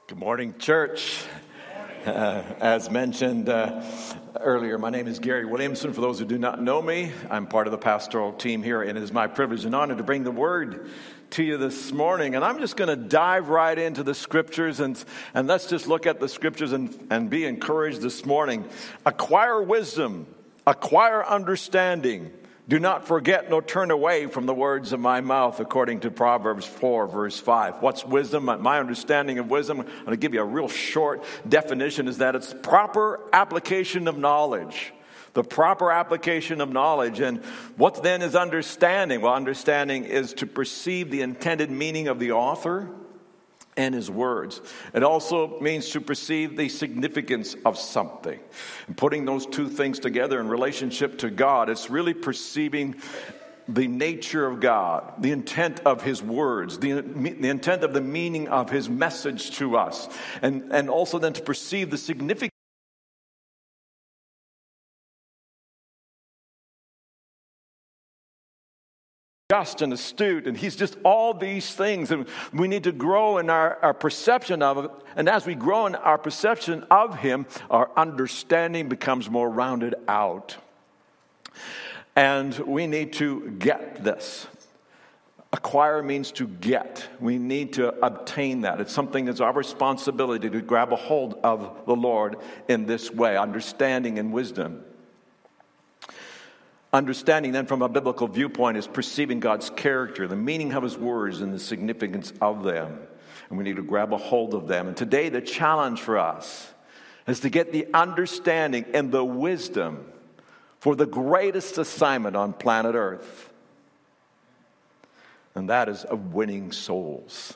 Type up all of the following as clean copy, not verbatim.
Good morning, church. As mentioned earlier, my name is Gary Williamson. For those who do not know me, I'm part of the pastoral team here, and it is my privilege and honor to bring the word to you this morning. And I'm just going to dive right into the scriptures, and let's just look at the scriptures and be encouraged this morning. Acquire wisdom, acquire understanding. Do not forget nor turn away from the words of my mouth, according to Proverbs 4, verse 5. What's wisdom? My understanding of wisdom, I'm going to give you a real short definition, is that it's proper application of knowledge. The proper application of knowledge. And what then is understanding? Well, understanding is to perceive the intended meaning of the author and his words. It also means to perceive the significance of something. And putting those two things together in relationship to God, it's really perceiving the nature of God, the intent of his words, the intent of the meaning of his message to us, and also then to perceive the significance. Just and astute, and he's just all these things, and we need to grow in our perception of it. And as we grow in our perception of him, our understanding becomes more rounded out. And we need to get this. Acquire means to get. We need to obtain that. It's something that's our responsibility to grab a hold of the Lord in this way, understanding and wisdom. Understanding then from a biblical viewpoint is perceiving God's character, the meaning of his words and the significance of them. And we need to grab a hold of them. And today the challenge for us is to get the understanding and the wisdom for the greatest assignment on planet Earth. And that is of winning souls.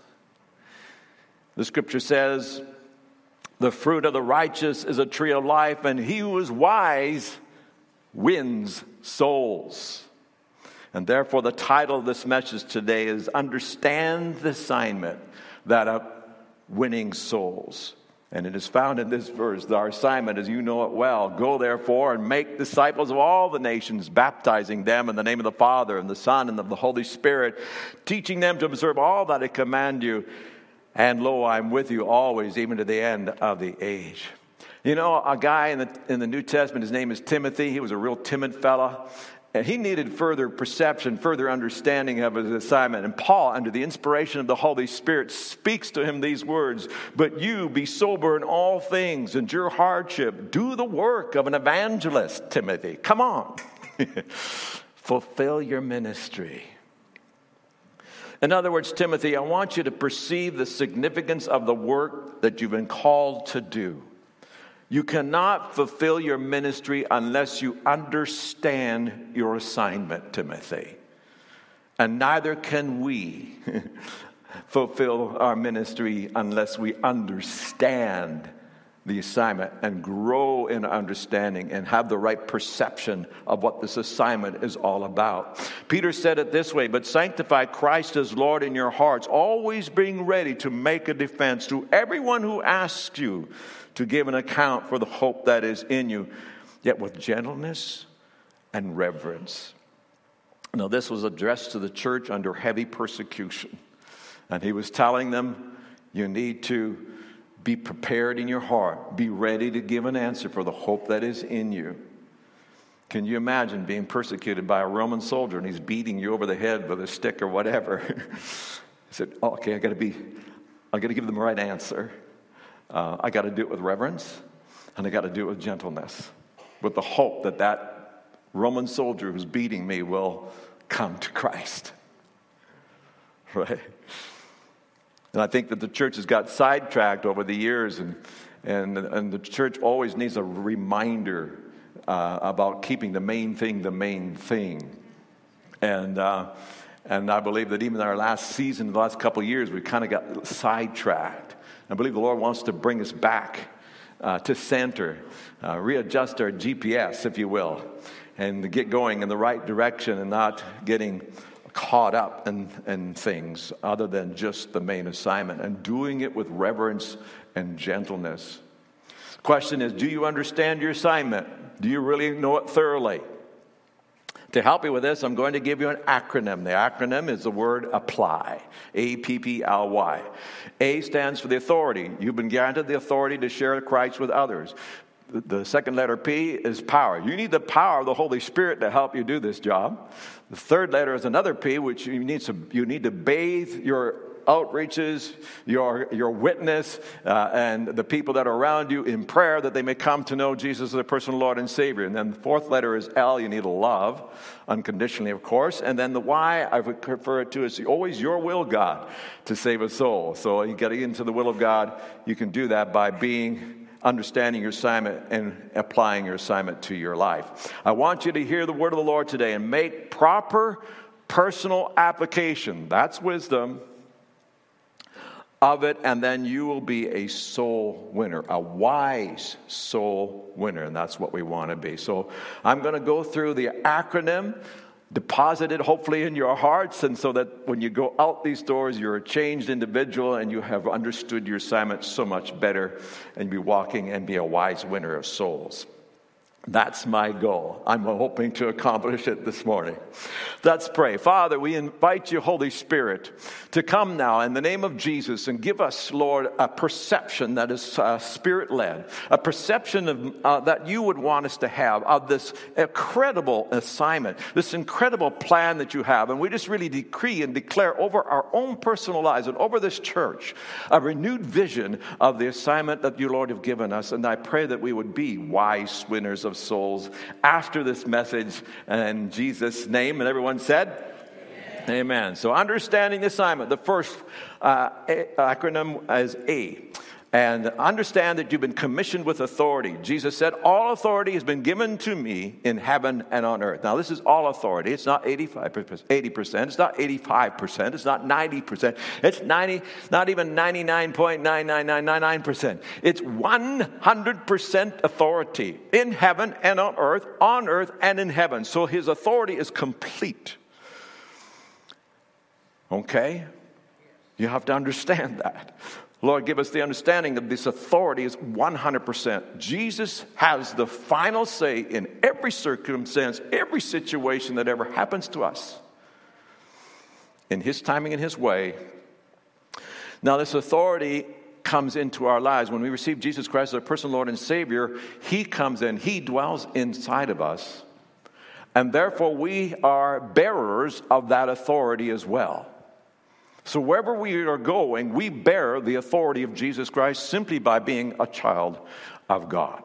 The scripture says, the fruit of the righteous is a tree of life, and he who is wise wins souls. And therefore the title of this message today is Understand the Assignment that of winning souls. And it is found in this verse. Our assignment, as you know it well, go therefore and make disciples of all the nations, baptizing them in the name of the Father and the Son and of the Holy Spirit, teaching them to observe all that I command you. And lo, I am with you always, even to the end of the age. You know, a guy in the New Testament, his name is Timothy. He was a real timid fella. And he needed further perception, further understanding of his assignment. And Paul, under the inspiration of the Holy Spirit, speaks to him these words. But you be sober in all things, endure hardship. Do the work of an evangelist, Timothy. Come on. Fulfill your ministry. In other words, Timothy, I want you to perceive the significance of the work that you've been called to do. You cannot fulfill your ministry unless you understand your assignment, Timothy. And neither can we fulfill our ministry unless we understand the assignment and grow in understanding and have the right perception of what this assignment is all about. Peter said it this way, but sanctify Christ as Lord in your hearts, always being ready to make a defense to everyone who asks you to give an account for the hope that is in you, yet with gentleness and reverence. Now, this was addressed to the church under heavy persecution. And he was telling them, you need to be prepared in your heart. Be ready to give an answer for the hope that is in you. Can you imagine being persecuted by a Roman soldier and he's beating you over the head with a stick or whatever? He said, okay, I got to give them the right answer. I got to do it with reverence, and I got to do it with gentleness, with the hope that that Roman soldier who's beating me will come to Christ. Right? And I think that the church has got sidetracked over the years, and the church always needs a reminder about keeping the main thing the main thing. And I believe that even in our last season, the last couple of years, we kind of got sidetracked. I believe the Lord wants to bring us back to center, readjust our GPS, if you will, and get going in the right direction and not getting caught up in things other than just the main assignment, and doing it with reverence and gentleness. The question is, do you understand your assignment? Do you really know it thoroughly? To help you with this, I'm going to give you an acronym. The acronym is the word APPLY. APPLY. A stands for the authority. You've been granted the authority to share Christ with others. The second letter P is power. You need the power of the Holy Spirit to help you do this job. The third letter is another P, which you need to bathe your outreaches, your witness, and the people that are around you in prayer that they may come to know Jesus as their personal Lord and Savior. And then the fourth letter is L. You need to love, unconditionally, of course. And then the Y, I would refer it to as always your will, God, to save a soul. So you get into the will of God. You can do that by understanding your assignment and applying your assignment to your life. I want you to hear the word of the Lord today and make proper personal application. That's wisdom of it, and then you will be a soul winner, a wise soul winner, and that's what we want to be. So I'm going to go through the acronym, deposit it hopefully in your hearts, and so that when you go out these doors, you're a changed individual and you have understood your assignment so much better, and be walking and be a wise winner of souls. That's my goal. I'm hoping to accomplish it this morning. Let's pray. Father, we invite you, Holy Spirit, to come now in the name of Jesus and give us, Lord, a perception that is Spirit-led, a perception of that you would want us to have of this incredible assignment, this incredible plan that you have. And we just really decree and declare over our own personal lives and over this church a renewed vision of the assignment that you, Lord, have given us. And I pray that we would be wise winners of souls after this message in Jesus' name. And everyone said, Amen. So understanding the assignment, the first acronym is A. And understand that you've been commissioned with authority. Jesus said, all authority has been given to me in heaven and on earth. Now, this is all authority. It's not 80%. It's not 85%. It's not 90%. It's not even 99.99999%. It's 100% authority in heaven and on earth and in heaven. So his authority is complete. Okay? You have to understand that. Lord, give us the understanding that this authority is 100%. Jesus has the final say in every circumstance, every situation that ever happens to us. In his timing and his way. Now, this authority comes into our lives. When we receive Jesus Christ as our personal Lord and Savior, he comes in. He dwells inside of us. And therefore, we are bearers of that authority as well. So wherever we are going, we bear the authority of Jesus Christ simply by being a child of God.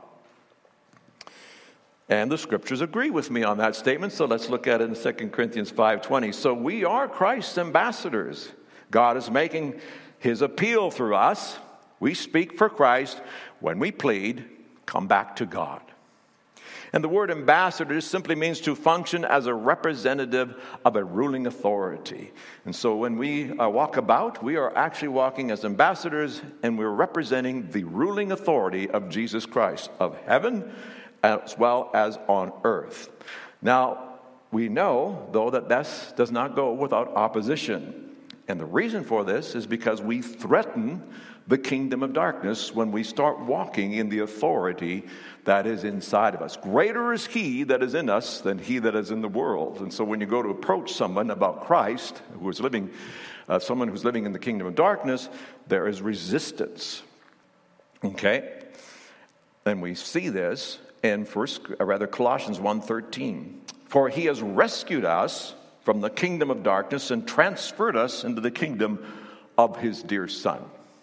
And the scriptures agree with me on that statement, so let's look at it in 2 Corinthians 5:20. So we are Christ's ambassadors. God is making his appeal through us. We speak for Christ. When we plead, come back to God. And the word ambassador simply means to function as a representative of a ruling authority. And so when we walk about, we are actually walking as ambassadors, and we're representing the ruling authority of Jesus Christ, of heaven as well as on earth. Now, we know, though, that this does not go without opposition. And the reason for this is because we threaten the kingdom of darkness when we start walking in the authority that is inside of us. Greater is he that is in us than he that is in the world. And so when you go to approach someone about Christ, someone who's living in the kingdom of darkness, there is resistance. Okay? And we see this in Colossians 1:13. For he has rescued us from the kingdom of darkness and transferred us into the kingdom of his dear Son.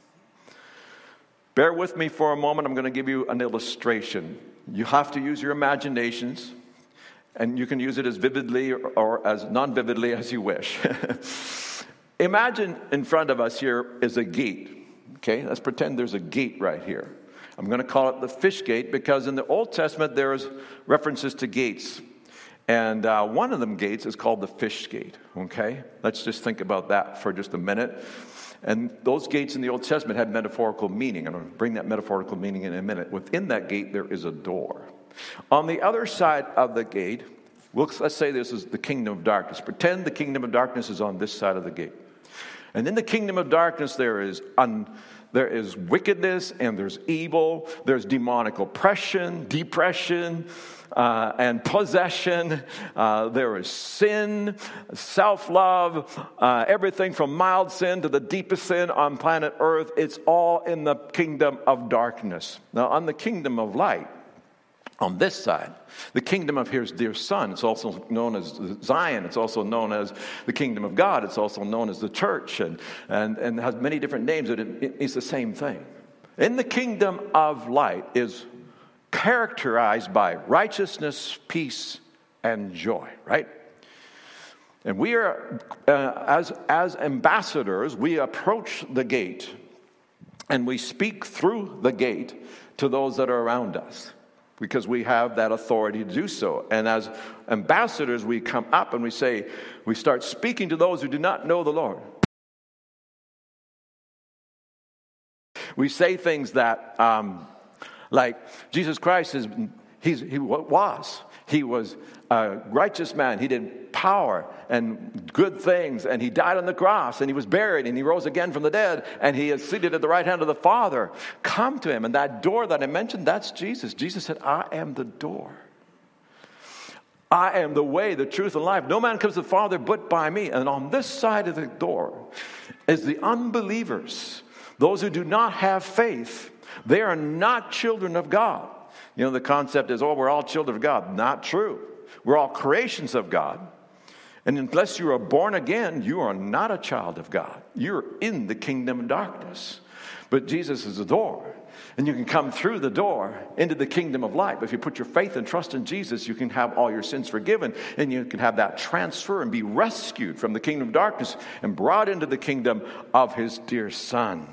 Bear with me for a moment. I'm going to give you an illustration. You have to use your imaginations, and you can use it as vividly or as non-vividly as you wish. Imagine in front of us here is a gate. Okay, let's pretend there's a gate right here. I'm going to call it the fish gate because in the Old Testament there's references to gates. And one of them gates is called the fish gate. Okay, let's just think about that for just a minute. And those gates in the Old Testament had metaphorical meaning. I'm going to bring that metaphorical meaning in a minute. Within that gate, there is a door. On the other side of the gate, let's say this is the kingdom of darkness. Pretend the kingdom of darkness is on this side of the gate. And in the kingdom of darkness, there is There is wickedness and there's evil. There's demonic oppression, depression, and possession. There is sin, self-love, everything from mild sin to the deepest sin on planet Earth. It's all in the kingdom of darkness. Now, on the kingdom of light, on this side, the kingdom of His dear Son, it's also known as Zion. It's also known as the kingdom of God. It's also known as the church, and has many different names. It's the same thing. In the kingdom of light is characterized by righteousness, peace, and joy, right? And we are, as ambassadors, we approach the gate, and we speak through the gate to those that are around us, because we have that authority to do so. And as ambassadors, we come up and we start speaking to those who do not know the Lord. We say things that, like Jesus Christ he was a righteous man. He did power and good things, and He died on the cross, and He was buried, and He rose again from the dead, and He is seated at the right hand of the Father. Come to Him. And that door that I mentioned, that's Jesus. Jesus said, I am the door. I am the way, the truth, and life. No man comes to the Father but by me. And on this side of the door is the unbelievers, those who do not have faith. They are not children of God. You know, the concept is, we're all children of God. Not true. We're all creations of God. And unless you are born again, you are not a child of God. You're in the kingdom of darkness. But Jesus is the door. And you can come through the door into the kingdom of light. But if you put your faith and trust in Jesus, you can have all your sins forgiven. And you can have that transfer and be rescued from the kingdom of darkness and brought into the kingdom of His dear Son.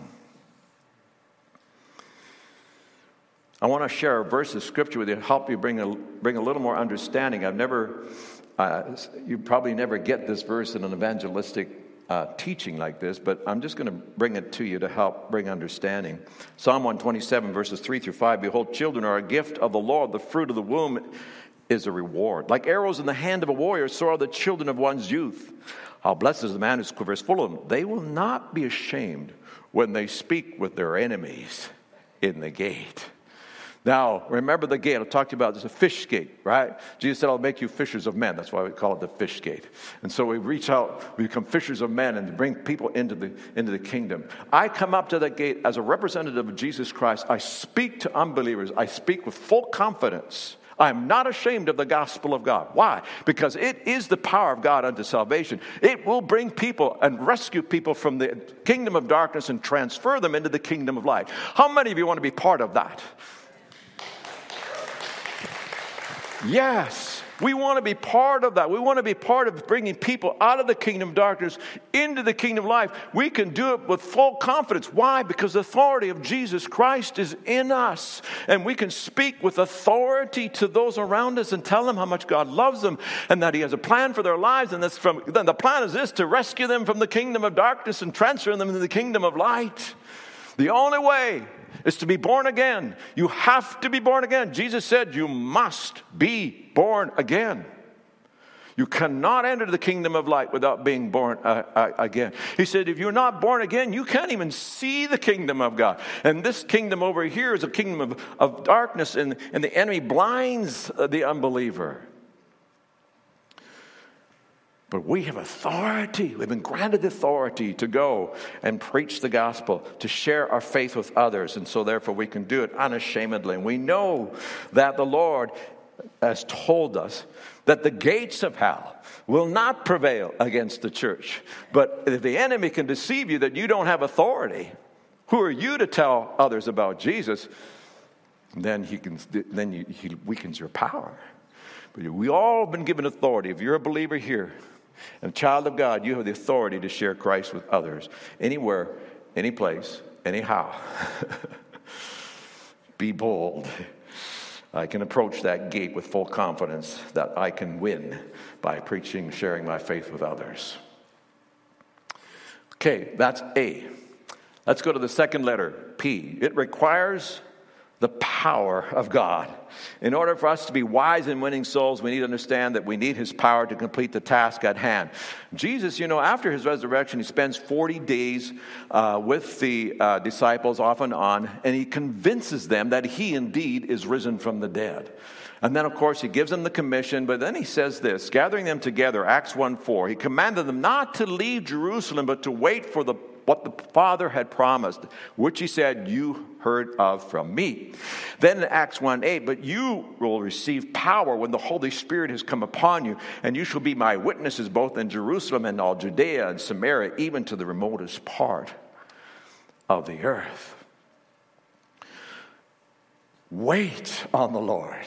I want to share a verse of Scripture with you to help you bring a little more understanding. You probably never get this verse in an evangelistic teaching like this, but I'm just going to bring it to you to help bring understanding. Psalm 127, verses 3 through 5, Behold, children are a gift of the Lord. The fruit of the womb is a reward. Like arrows in the hand of a warrior, so are the children of one's youth. How blessed is the man whose quiver is full of them. They will not be ashamed when they speak with their enemies in the gate. Now, remember the gate. I talked to you about there's a fish gate, right? Jesus said, I'll make you fishers of men. That's why we call it the fish gate. And so we reach out, we become fishers of men and bring people into the kingdom. I come up to that gate as a representative of Jesus Christ. I speak to unbelievers. I speak with full confidence. I am not ashamed of the gospel of God. Why? Because it is the power of God unto salvation. It will bring people and rescue people from the kingdom of darkness and transfer them into the kingdom of light. How many of you want to be part of that? Yes, we want to be part of that. We want to be part of bringing people out of the kingdom of darkness into the kingdom of life. We can do it with full confidence. Why? Because the authority of Jesus Christ is in us. And we can speak with authority to those around us and tell them how much God loves them and that He has a plan for their lives. And then the plan is this, to rescue them from the kingdom of darkness and transfer them into the kingdom of light. The only way is to be born again. You have to be born again. Jesus said you must be born again. You cannot enter the kingdom of light without being born again. He said if you're not born again, you can't even see the kingdom of God. And this kingdom over here is a kingdom of darkness, and the enemy blinds the unbeliever. But we have authority. We've been granted authority to go and preach the gospel, to share our faith with others. And so therefore we can do it unashamedly. And we know that the Lord has told us that the gates of hell will not prevail against the church. But if the enemy can deceive you that you don't have authority, who are you to tell others about Jesus? Then he weakens your power. But we all have been given authority. If you're a believer here, and a child of God, you have the authority to share Christ with others. Anywhere, any place, anyhow. Be bold. I can approach that gate with full confidence that I can win by preaching, sharing my faith with others. Okay, that's A. Let's go to the second letter, P. It requires the power of God. In order for us to be wise in winning souls, we need to understand that we need his power to complete the task at hand. Jesus, after his resurrection, he spends 40 days with the disciples off and on, and he convinces them that he indeed is risen from the dead. And then, of course, he gives them the commission, but then he says this, gathering them together, Acts 1:4, he commanded them not to leave Jerusalem, but to wait for what the Father had promised, which he said, you heard of from me. Then in Acts 1:8, but you will receive power when the Holy Spirit has come upon you, and you shall be my witnesses both in Jerusalem and all Judea and Samaria, even to the remotest part of the earth. Wait on the Lord.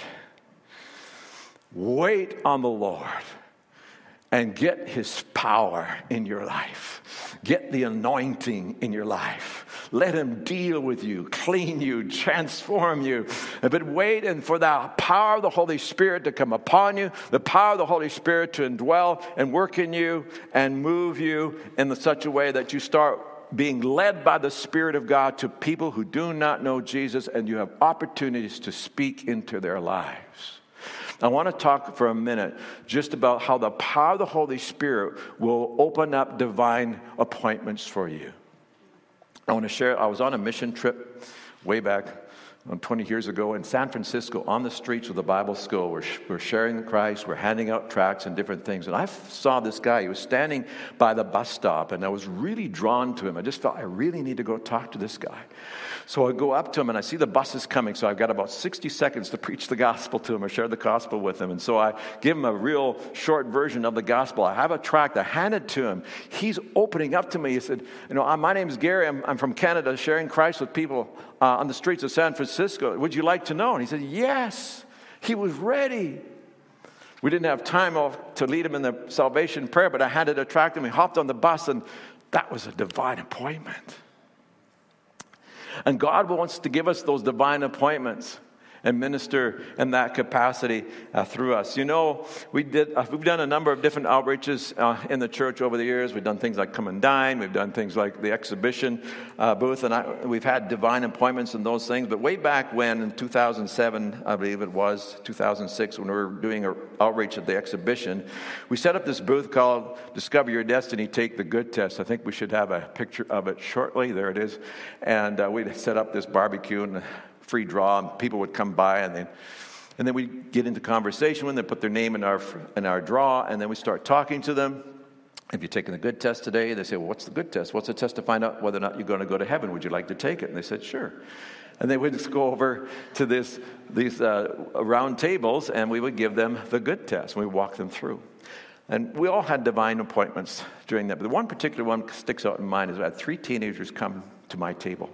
Wait on the Lord and get his power in your life. Get the anointing in your life. Let him deal with you, clean you, transform you. But wait and for the power of the Holy Spirit to come upon you, the power of the Holy Spirit to indwell and work in you and move you in such a way that you start being led by the Spirit of God to people who do not know Jesus, and you have opportunities to speak into their lives. I want to talk for a minute just about how the power of the Holy Spirit will open up divine appointments for you. I want to share, I was on a mission trip way back 20 years ago in San Francisco on the streets of the Bible school. We're sharing Christ, we're handing out tracts and different things. And I saw this guy, he was standing by the bus stop, and I was really drawn to him. I just felt I really need to go talk to this guy. So I go up to him and I see the buses coming. So I've got about 60 seconds to preach the gospel to him or share the gospel with him. And so I give him a real short version of the gospel. I have a tract, I hand it to him. He's opening up to me. He said, my name's Gary. I'm from Canada, sharing Christ with people on the streets of San Francisco. Would you like to know? And he said, yes. He was ready. We didn't have time to lead him in the salvation prayer, but I handed a tract to him. He hopped on the bus, and that was a divine appointment. And God wants to give us those divine appointments and minister in that capacity through us. We've done a number of different outreaches in the church over the years. We've done things like Come and Dine. We've done things like the exhibition booth. And we've had divine appointments and those things. But way back when, in 2007, I believe it was, 2006, when we were doing an outreach at the exhibition, we set up this booth called Discover Your Destiny, Take the Good Test. I think we should have a picture of it shortly. There it is. And we set up this barbecue and free draw, and people would come by, and then we get into conversation when they put their name in our draw, and then we start talking to them. Have you taken the good test today? They say, well, what's the good test? What's the test to find out whether or not you're going to go to heaven? Would you like to take it? And they said, sure. And they would just go over to these round tables, and we would give them the good test, and we walk them through. And we all had divine appointments during that. But the one particular one that sticks out in mind is I had 3 teenagers come to my table.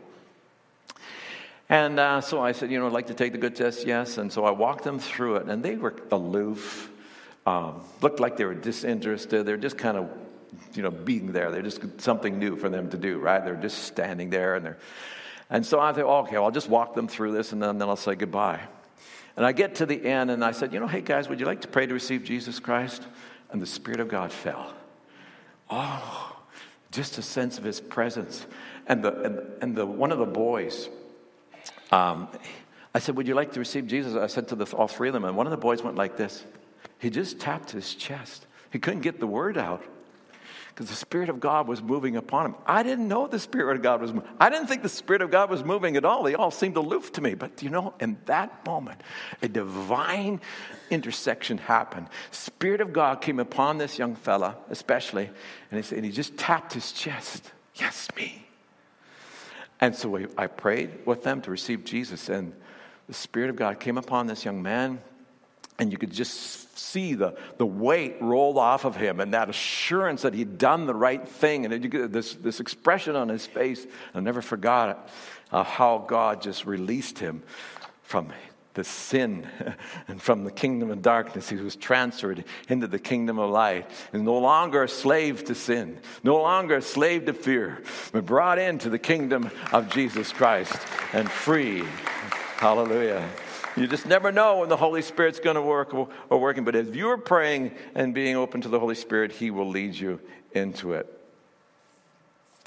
And so I said, I'd like to take the good test, yes. And so I walked them through it, and they were aloof, looked like they were disinterested. They're just kind of, being there. They're just something new for them to do, right? They're just standing there, and so I thought, okay, well, I'll just walk them through this, and then I'll say goodbye. And I get to the end, and I said, hey guys, would you like to pray to receive Jesus Christ? And the Spirit of God fell. Oh, just a sense of His presence, and the one of the boys. I said, would you like to receive Jesus? I said to all 3 of them, and one of the boys went like this. He just tapped his chest. He couldn't get the word out because the Spirit of God was moving upon him. I didn't know the Spirit of God was moving. I didn't think the Spirit of God was moving at all. They all seemed aloof to me. But, in that moment, a divine intersection happened. Spirit of God came upon this young fella, especially, and he just tapped his chest. Yes, me. And so I prayed with them to receive Jesus, and the Spirit of God came upon this young man, and you could just see the weight roll off of him, and that assurance that he'd done the right thing, and you get this expression on his face. I never forgot it, how God just released him from the sin and from the kingdom of darkness. He was transferred into the kingdom of light, and no longer a slave to sin, no longer a slave to fear, but brought into the kingdom of Jesus Christ and free. Hallelujah. You just never know when the Holy Spirit's going to work or working, but if you're praying and being open to the Holy Spirit, He will lead you into it.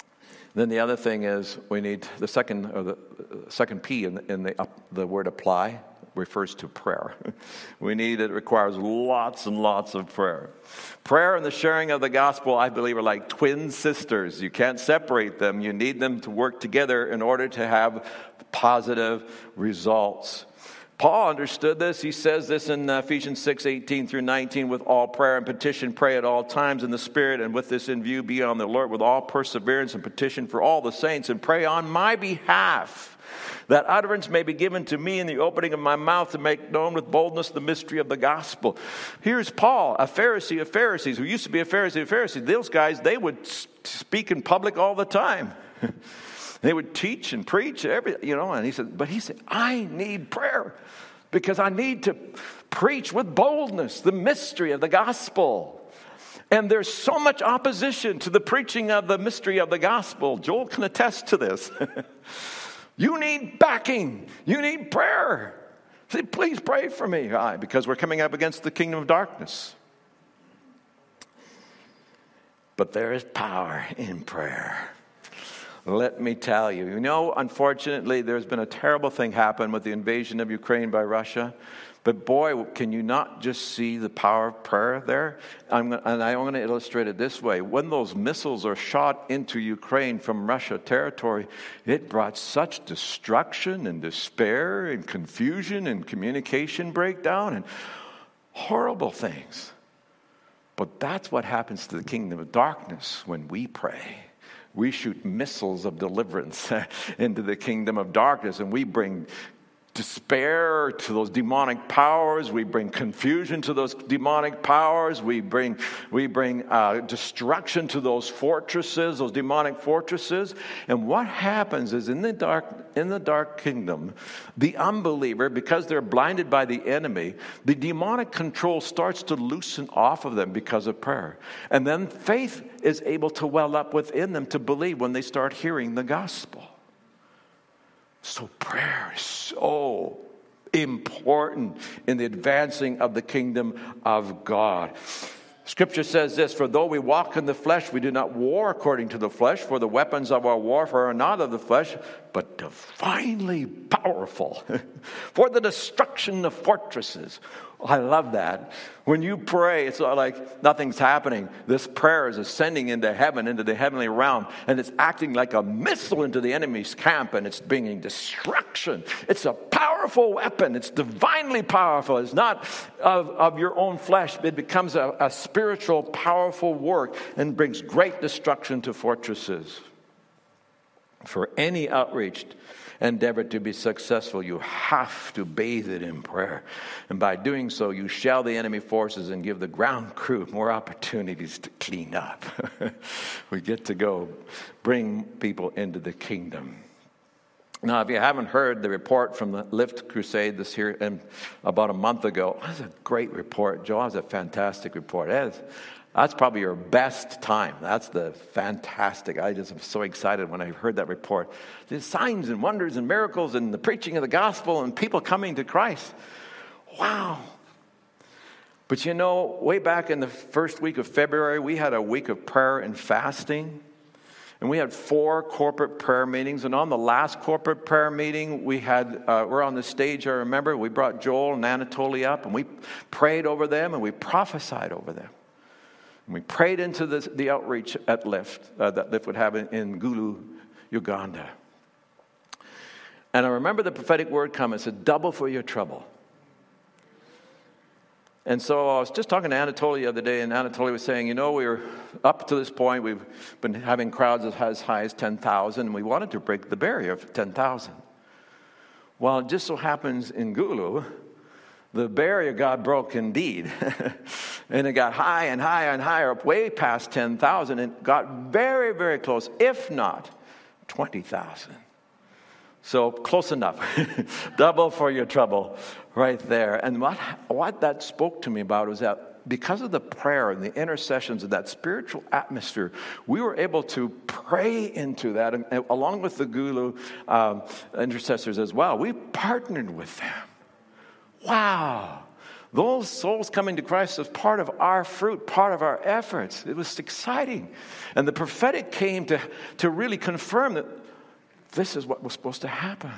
Then the other thing is we need the second P in the word apply refers to prayer. It requires lots and lots of prayer. Prayer and the sharing of the gospel, I believe, are like twin sisters. You can't separate them. You need them to work together in order to have positive results. Paul understood this. He says this in Ephesians 6:18 through 19, with all prayer and petition, pray at all times in the Spirit, and with this in view, be on the alert with all perseverance and petition for all the saints, and pray on my behalf, that utterance may be given to me in the opening of my mouth to make known with boldness the mystery of the gospel. Here's Paul, a Pharisee of Pharisees, who used to be a Pharisee of Pharisees. Those guys, they would speak in public all the time. They would teach and preach, and he said, I need prayer because I need to preach with boldness the mystery of the gospel. And there's so much opposition to the preaching of the mystery of the gospel. Joel can attest to this. You need backing. You need prayer. Say, please pray for me. Why? Because we're coming up against the kingdom of darkness. But there is power in prayer. Let me tell you. Unfortunately, there's been a terrible thing happen with the invasion of Ukraine by Russia. But boy, can you not just see the power of prayer there? I'm going to illustrate it this way. When those missiles are shot into Ukraine from Russia territory, it brought such destruction and despair and confusion and communication breakdown and horrible things. But that's what happens to the kingdom of darkness when we pray. We shoot missiles of deliverance into the kingdom of darkness, and we bring despair to those demonic powers. We bring confusion to those demonic powers. We bring destruction to those fortresses, those demonic fortresses. And what happens is in the dark kingdom, the unbeliever, because they're blinded by the enemy, the demonic control starts to loosen off of them because of prayer. And then faith is able to well up within them to believe when they start hearing the gospel. So prayer is so important in the advancing of the kingdom of God. Scripture says this, for though we walk in the flesh, we do not war according to the flesh, for the weapons of our warfare are not of the flesh, but divinely powerful for the destruction of fortresses. I love that. When you pray, it's not like nothing's happening. This prayer is ascending into heaven, into the heavenly realm, and it's acting like a missile into the enemy's camp, and it's bringing destruction. It's a powerful weapon. It's divinely powerful. It's not of your own flesh. It becomes a spiritual, powerful work and brings great destruction to fortresses. For any outreach endeavor to be successful, you have to bathe it in prayer. And by doing so, you shell the enemy forces and give the ground crew more opportunities to clean up. We get to go bring people into the kingdom. Now, if you haven't heard the report from the Lift Crusade this year, about a month ago, it was a great report. Joe, it was a fantastic report. That's probably your best time. That's the fantastic. I just am so excited when I heard that report. The signs and wonders and miracles and the preaching of the gospel and people coming to Christ. Wow. But way back in the first week of February, we had a week of prayer and fasting. And we had 4 corporate prayer meetings. And on the last corporate prayer meeting, we're on the stage, I remember. We brought Joel and Anatoly up, and we prayed over them, and we prophesied over them. And we prayed into the outreach at Lift, that Lift would have in Gulu, Uganda. And I remember the prophetic word come. It said, double for your trouble. And so I was just talking to Anatoly the other day, and Anatoly was saying, we were up to this point, we've been having crowds as high as 10,000, and we wanted to break the barrier of 10,000. Well, it just so happens in Gulu, the barrier got broke indeed. And it got high and higher and higher, up way past 10,000, and got very, very close, if not 20,000. So close enough. Double for your trouble right there. And what that spoke to me about was that because of the prayer and the intercessions of that spiritual atmosphere, we were able to pray into that, and along with the Gulu intercessors as well. We partnered with them. Wow. Those souls coming to Christ was part of our fruit, part of our efforts. It was exciting. And the prophetic came to really confirm that this is what was supposed to happen.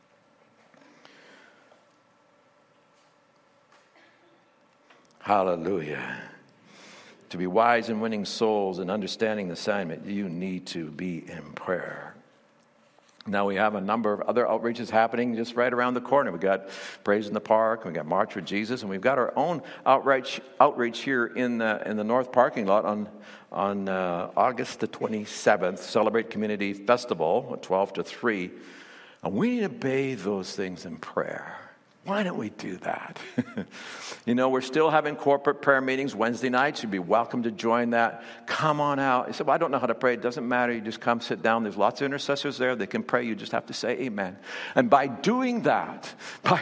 Hallelujah. To be wise in winning souls and understanding the assignment, you need to be in prayer. Now we have a number of other outreaches happening just right around the corner. We've got Praise in the Park, we've got March with Jesus, and we've got our own outreach here in the North parking lot on August the 27th, Celebrate Community Festival, 12 to 3. And we need to bathe those things in prayer. Why don't we do that? We're still having corporate prayer meetings Wednesday nights. You'd be welcome to join that. Come on out. You said, well, I don't know how to pray. It doesn't matter. You just come sit down. There's lots of intercessors there. They can pray. You just have to say amen. And by doing that,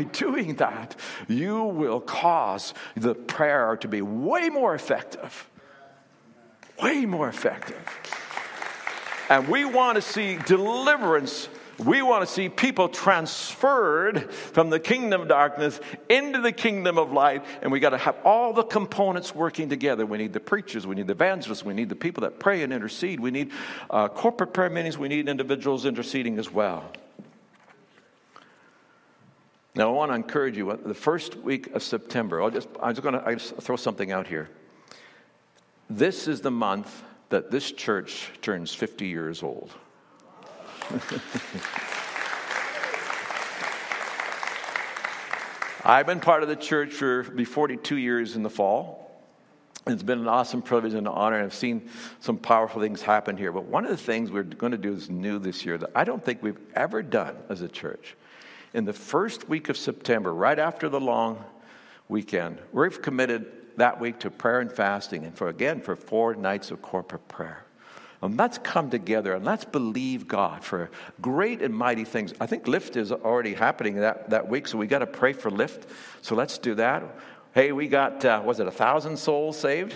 you will cause the prayer to be way more effective. Way more effective. And we want to see deliverance. We want to see people transferred from the kingdom of darkness into the kingdom of light. And we got to have all the components working together. We need the preachers. We need the evangelists. We need the people that pray and intercede. We need corporate prayer meetings. We need individuals interceding as well. Now, I want to encourage you. The first week of September, I just throw something out here. This is the month that this church turns 50 years old. I've been part of the church for 42 years in the fall. It's been an awesome privilege and an honor, and I've seen some powerful things happen here. But one of the things we're going to do is new this year that I don't think we've ever done as a church. In the first week of September, right after the long weekend, we've committed that week to prayer and fasting, and for 4 nights of corporate prayer. And let's come together and let's believe God for great and mighty things. I think Lift is already happening that week, so we got to pray for Lift. So let's do that. Hey, we got, 1,000 souls saved?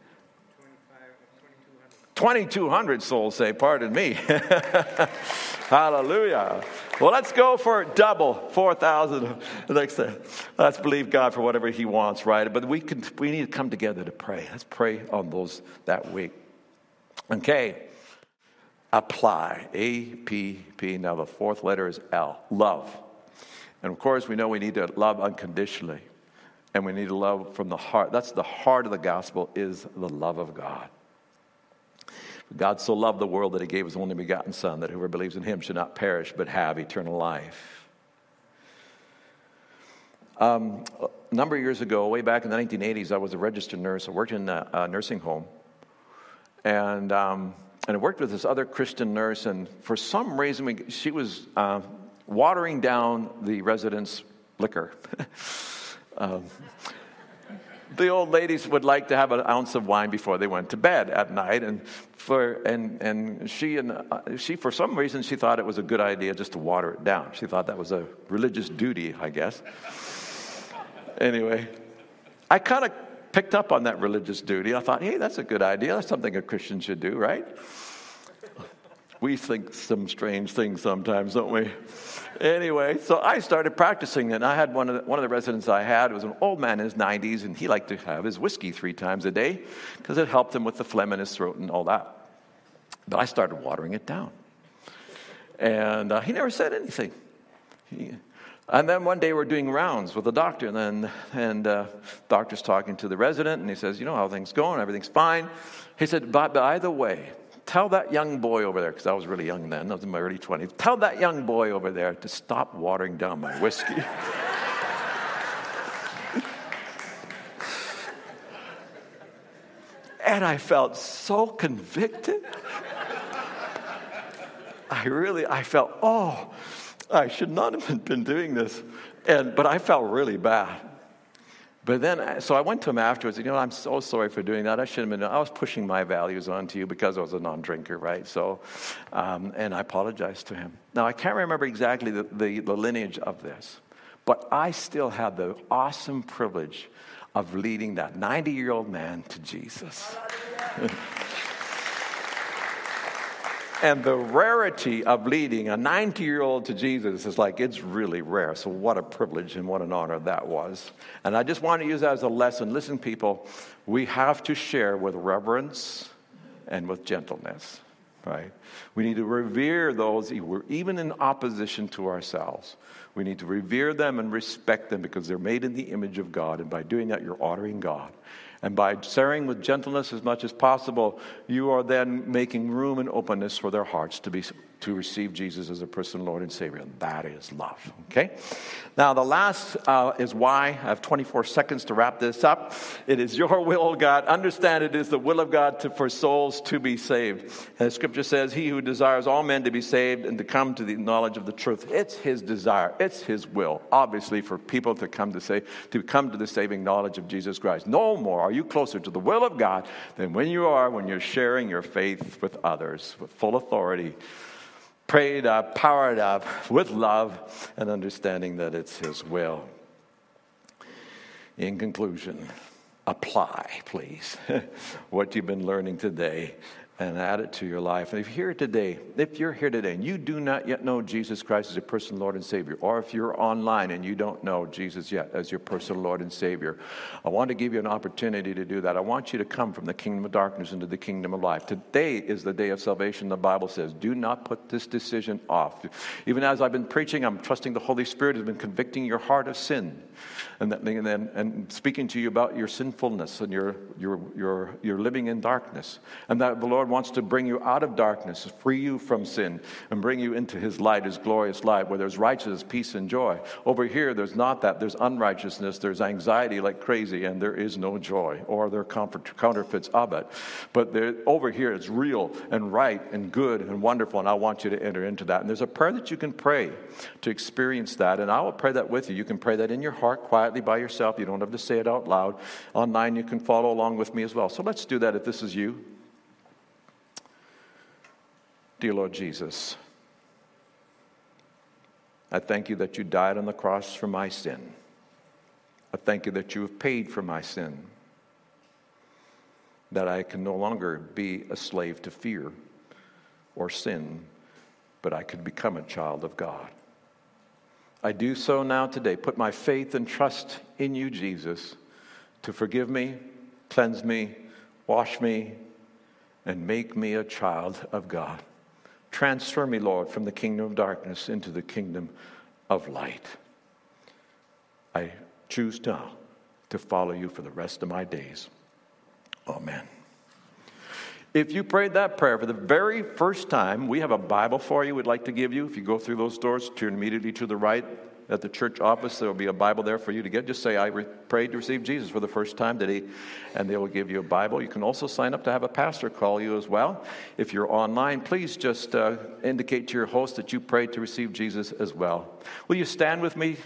2,200 souls saved, pardon me. Hallelujah. Well, let's go for double, 4,000. Let's believe God for whatever He wants, right? But we need to come together to pray. Let's pray on those that week. Okay, apply, A-P-P. Now the fourth letter is L, love. And of course, we know we need to love unconditionally. And we need to love from the heart. That's the heart of the gospel, is the love of God. God so loved the world that He gave His only begotten Son, that whoever believes in Him should not perish, but have eternal life. A number of years ago, way back in the 1980s, I was a registered nurse. I worked in a nursing home. And I worked with this other Christian nurse, and for some reason, she was watering down the residents' liquor. The old ladies would like to have an ounce of wine before they went to bed at night, and she for some reason she thought it was a good idea just to water it down. She thought that was a religious duty, I guess. Anyway, I kind of picked up on that religious duty. I thought, hey, that's a good idea. That's something a Christian should do, right? We think some strange things sometimes, don't we? Anyway, so I started practicing it. I had one of the residents I had was an old man in his 90s, and he liked to have his whiskey 3 times a day because it helped him with the phlegm in his throat and all that. But I started watering it down. And he never said anything. And then one day we're doing rounds with the doctor, and doctor's talking to the resident, and he says, you know how things going, everything's fine. He said, by the way, tell that young boy over there, because I was really young then, I was in my early 20s, tell that young boy over there to stop watering down my whiskey. And I felt so convicted. I felt, I should not have been doing this. But I felt really bad. But then, so I went to him afterwards, and, I'm so sorry for doing that. I was pushing my values onto you because I was a non-drinker, right? So, and I apologized to him. Now, I can't remember exactly the lineage of this, but I still had the awesome privilege of leading that 90-year-old man to Jesus. And the rarity of leading a 90-year-old to Jesus is like, it's really rare. So what a privilege and what an honor that was. And I just want to use that as a lesson. Listen, people, we have to share with reverence and with gentleness, right? We need to revere those who are even in opposition to ourselves. We need to revere them and respect them because they're made in the image of God. And by doing that, you're honoring God. And by sharing with gentleness as much as possible, you are then making room and openness for their hearts to receive Jesus as a personal Lord and Savior. And that is love. Okay? Now, the last is why. I have 24 seconds to wrap this up. It is your will, God. Understand it is the will of God for souls to be saved. And the scripture says, he who desires all men to be saved and to come to the knowledge of the truth. It's his desire. It's his will, obviously, for people to come to the saving knowledge of Jesus Christ. No more are you closer to the will of God than when you're sharing your faith with others with full authority, prayed up, powered up with love and understanding that it's his will. In conclusion, apply, please, what you've been learning today and add it to your life. And if you're here today and you do not yet know Jesus Christ as your personal Lord and Savior, or if you're online and you don't know Jesus yet as your personal Lord and Savior, I want to give you an opportunity to do that. I want you to come from the kingdom of darkness into the kingdom of life. Today is the day of salvation. The Bible says, do not put this decision off. Even as I've been preaching, I'm trusting the Holy Spirit has been convicting your heart of sin and speaking to you about your sinfulness and your living in darkness. And that the Lord wants to bring you out of darkness, free you from sin, and bring you into his light, his glorious light, where there's righteousness, peace, and joy. Over here, there's not that. There's unrighteousness, there's anxiety like crazy, and there is no joy, or there are counterfeits of it. But over here, it's real and right and good and wonderful, and I want you to enter into that. And there's a prayer that you can pray to experience that, and I will pray that with you. You can pray that in your heart, quietly by yourself. You don't have to say it out loud. Online, you can follow along with me as well. So let's do that if this is you. Dear Lord Jesus, I thank you that you died on the cross for my sin. I thank you that you have paid for my sin, that I can no longer be a slave to fear or sin, but I could become a child of God. I do so now today. Put my faith and trust in you, Jesus, to forgive me, cleanse me, wash me, and make me a child of God. Transfer me, Lord, from the kingdom of darkness into the kingdom of light. I choose now to follow you for the rest of my days. Amen. If you prayed that prayer for the very first time, we have a Bible for you we'd like to give you. If you go through those doors, turn immediately to the right. At the church office, there will be a Bible there for you to get. Just say, I prayed to receive Jesus for the first time today, and they will give you a Bible. You can also sign up to have a pastor call you as well. If you're online, please just indicate to your host that you prayed to receive Jesus as well. Will you stand with me?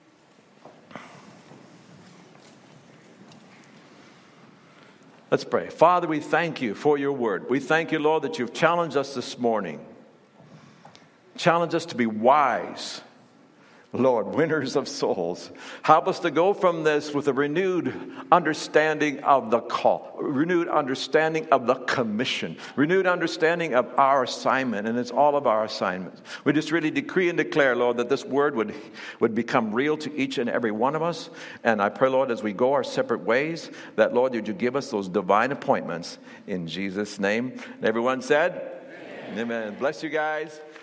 Let's pray. Father, we thank you for your word. We thank you, Lord, that you've challenged us this morning. Challenged us to be wise. Lord, winners of souls. Help us to go from this with a renewed understanding of the call, renewed understanding of the commission, renewed understanding of our assignment, and it's all of our assignments. We just really decree and declare, Lord, that this word would become real to each and every one of us. And I pray, Lord, as we go our separate ways, that, Lord, would you give us those divine appointments in Jesus' name. And everyone said, Amen. Bless you guys.